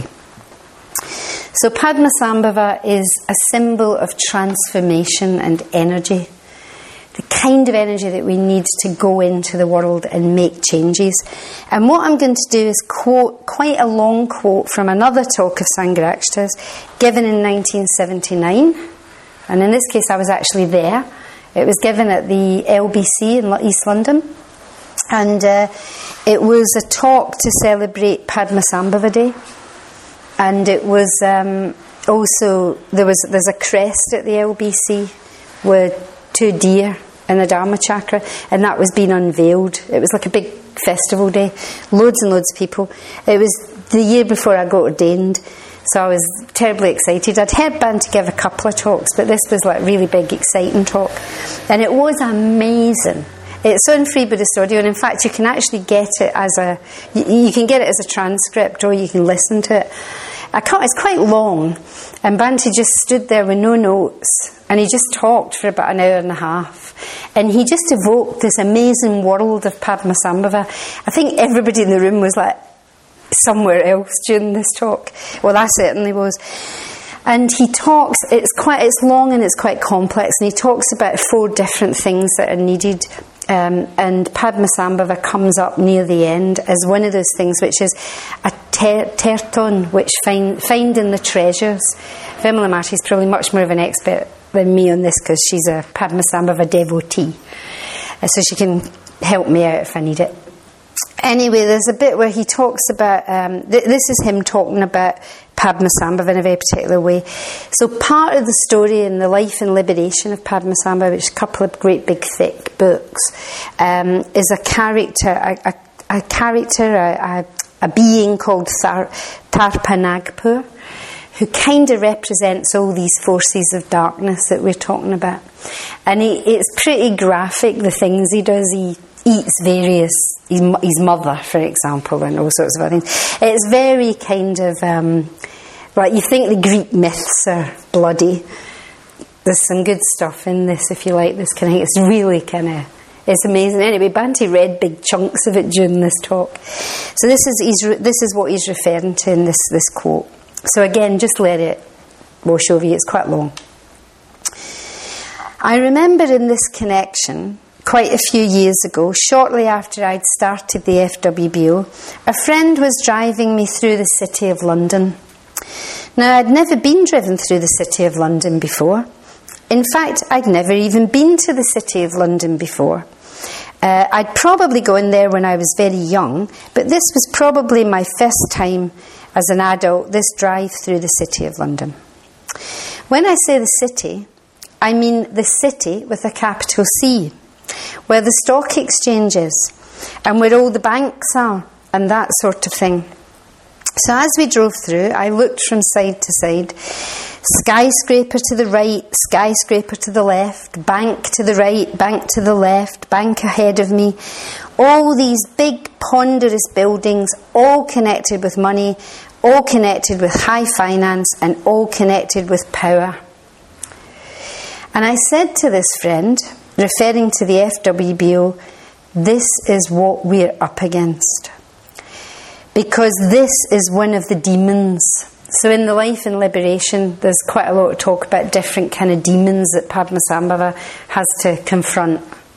So Padmasambhava is a symbol of transformation and energy, the kind of energy that we need to go into the world and make changes. And what I'm going to do is quote quite a long quote from another talk of Sangharakshita's given in nineteen seventy-nine. And in this case I was actually there. It was given at the L B C in East London. And uh, it was a talk to celebrate Padmasambhava Day. And it was um, also, there was there's a crest at the L B C with two deer in the Dharma Chakra, and that was being unveiled. It was like a big festival day. Loads and loads of people. It was the year before I got ordained. So I was terribly excited. I'd heard Bhante give a couple of talks, but this was like really big, exciting talk. And it was amazing. It's on Free Buddhist Audio, and in fact you can actually get it as a, you, you can get it as a transcript, or you can listen to it. I can't, it's quite long, and Bhante just stood there with no notes, and he just talked for about an hour and a half, and he just evoked this amazing world of Padmasambhava. I think everybody in the room was like somewhere else during this talk. Well, I certainly was. And he talks, it's quite, it's long and it's quite complex, and he talks about four different things that are needed. Um, and Padmasambhava comes up near the end as one of those things, which is a ter- terton, which find, finding the treasures. Vimala Mati is probably much more of an expert than me on this, because she's a Padmasambhava devotee, uh, so she can help me out if I need it. Anyway, there's a bit where he talks about, um, th- this is him talking about Padmasambhava in a very particular way. So part of the story in the life and liberation of Padmasambhava, which is a couple of great big thick books, um, is a character, a, a, a character, a, a, a being called Thar- Tarpa Nagpur, who kind of represents all these forces of darkness that we're talking about. And he, it's pretty graphic, the things he does. He eats various, his, his mother, for example, and all sorts of other things. It's very kind of, um, like, you think the Greek myths are bloody. There's some good stuff in this, if you like this kind of, it's really kind of, it's amazing. Anyway, Banty read big chunks of it during this talk. So this is he's, this is what he's referring to in this, this quote. So again, just let it wash over you. It's quite long. I remember in this connection, quite a few years ago, shortly after I'd started the F W B O, a friend was driving me through the City of London. Now, I'd never been driven through the City of London before. In fact, I'd never even been to the City of London before. Uh, I'd probably gone there when I was very young, but this was probably my first time as an adult, this drive through the City of London. When I say the city, I mean the city with a capital C, where the stock exchange is, and where all the banks are, and that sort of thing. So as we drove through, I looked from side to side. Skyscraper to the right, skyscraper to the left, bank to the right, bank to the left, bank ahead of me. All these big ponderous buildings, all connected with money, all connected with high finance, and all connected with power. And I said to this friend, referring to the F W B O, this is what we're up against. Because this is one of the demons. So in the Life and Liberation, there's quite a lot of talk about different kind of demons that Padmasambhava has to confront.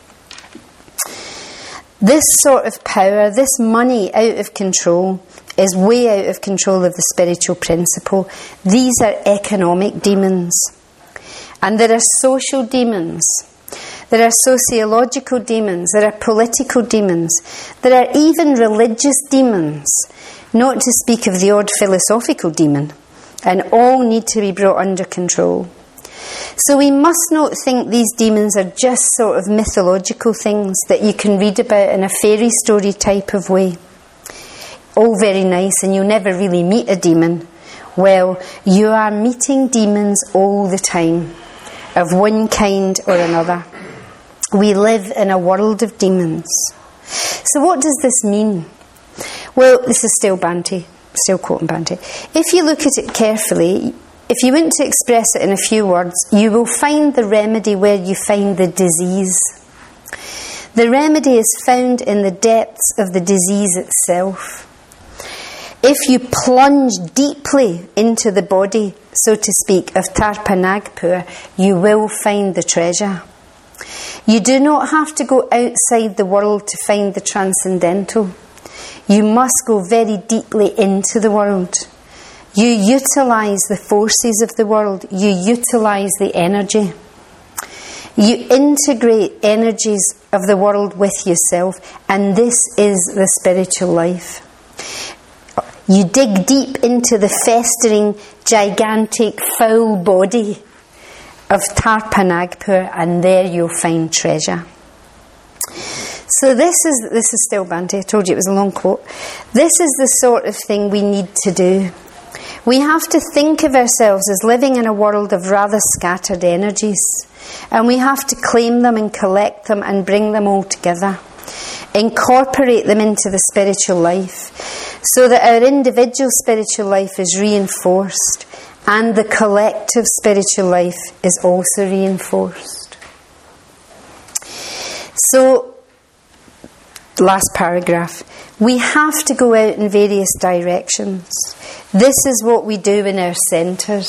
This sort of power, this money out of control, is way out of control of the spiritual principle. These are economic demons. And there are social demons. There are sociological demons. There are political demons. There are even religious demons. Not to speak of the odd philosophical demon, and all need to be brought under control. So we must not think these demons are just sort of mythological things that you can read about in a fairy story type of way. All very nice, and you'll never really meet a demon. Well, you are meeting demons all the time, of one kind or another. We live in a world of demons. So what does this mean? Well, this is still Banty, still quoting Banty. If you look at it carefully, if you want to express it in a few words, you will find the remedy where you find the disease. The remedy is found in the depths of the disease itself. If you plunge deeply into the body, so to speak, of Tarpa Nagpur, you will find the treasure. You do not have to go outside the world to find the transcendental. You must go very deeply into the world. You utilise the forces of the world. You utilise the energy. You integrate energies of the world with yourself, and this is the spiritual life. You dig deep into the festering, gigantic, foul body of Tarpa Nagpur, and there you'll find treasure. So this is this is still Banty. I told you it was a long quote. This is the sort of thing we need to do. We have to think of ourselves as living in a world of rather scattered energies, and we have to claim them and collect them and bring them all together, incorporate them into the spiritual life, so that our individual spiritual life is reinforced and the collective spiritual life is also reinforced. So, last paragraph. We have to go out in various directions. This is what we do in our centres.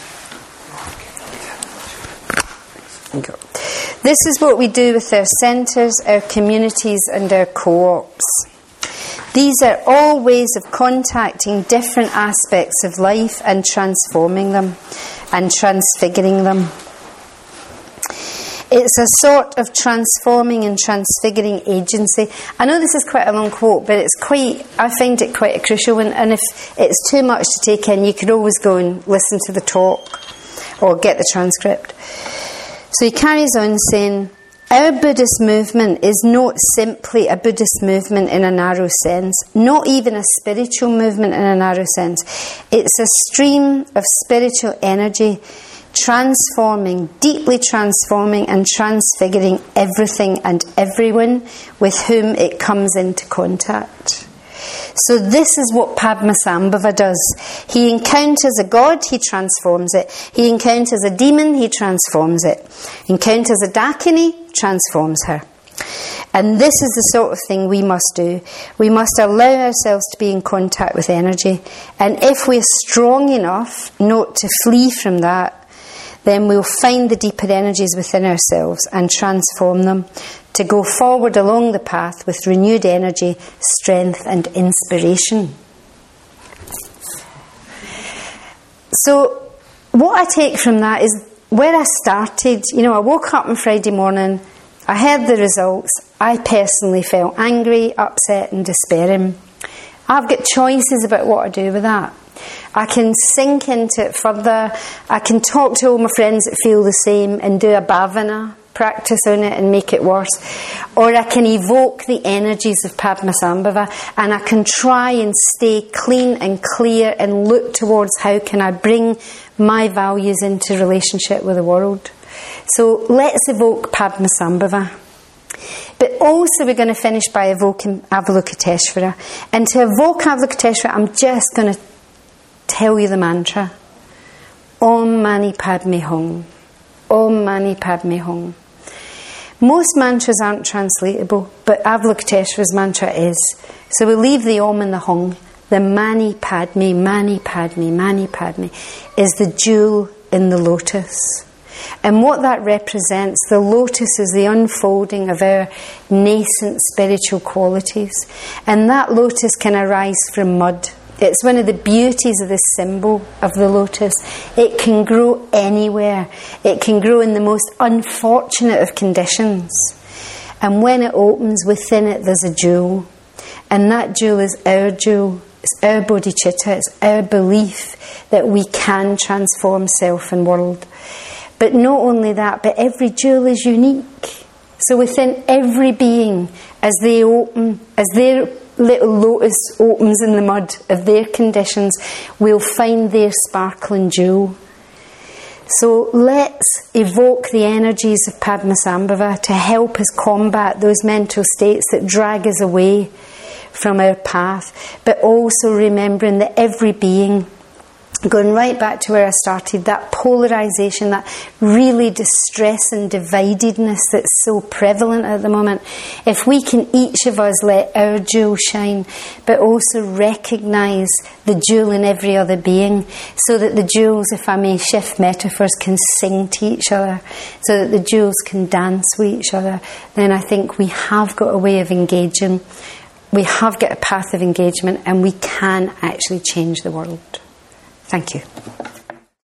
This is what we do with our centres, our communities and our co-ops. These are all ways of contacting different aspects of life and transforming them and transfiguring them. It's a sort of transforming and transfiguring agency. I know this is quite a long quote, but it's quite, I find it quite a crucial one, and if it's too much to take in, you could always go and listen to the talk or get the transcript. So he carries on saying, Our Buddhist movement is not simply a Buddhist movement in a narrow sense, not even a spiritual movement in a narrow sense. It's a stream of spiritual energy transforming, deeply transforming and transfiguring everything and everyone with whom it comes into contact. So this is what Padmasambhava does. He encounters a god, he transforms it. He encounters a demon, he transforms it. Encounters a Dakini, transforms her. And this is the sort of thing we must do. We must allow ourselves to be in contact with energy. And if we're strong enough not to flee from that, then we'll find the deeper energies within ourselves and transform them to go forward along the path with renewed energy, strength and inspiration. So what I take from that is where I started. You know, I woke up on Friday morning, I heard the results, I personally felt angry, upset and despairing. I've got choices about what I do with that. I can sink into it further. I can talk to all my friends that feel the same and do a bhavana practice on it and make it worse. Or I can evoke the energies of Padmasambhava and I can try and stay clean and clear and look towards how can I bring my values into relationship with the world. So let's evoke Padmasambhava. But also we're going to finish by evoking Avalokiteshvara. And to evoke Avalokiteshvara, I'm just going to tell you the mantra. Om Mani Padme Hum. Om Mani Padme Hum. Most mantras aren't translatable, but Avalokiteshvara's mantra is. So we leave the Om and the Hum. The Mani Padme, Mani Padme, Mani Padme is the jewel in the lotus. And what that represents, the lotus is the unfolding of our nascent spiritual qualities. And that lotus can arise from mud. It's one of the beauties of this symbol of the lotus. It can grow anywhere. It can grow in the most unfortunate of conditions. And when it opens, within it there's a jewel. And that jewel is our jewel. It's our bodhicitta. It's our belief that we can transform self and world. But not only that, but every jewel is unique. So within every being, as they open, as their little lotus opens in the mud of their conditions, we'll find their sparkling jewel. So let's evoke the energies of Padmasambhava to help us combat those mental states that drag us away from our path, but also remembering that every being, going right back to where I started, that polarisation, that really distress and dividedness that's so prevalent at the moment, if we can each of us let our jewel shine, but also recognise the jewel in every other being, so that the jewels, if I may shift metaphors, can sing to each other, so that the jewels can dance with each other, then I think we have got a way of engaging, we have got a path of engagement, and we can actually change the world. Thank you.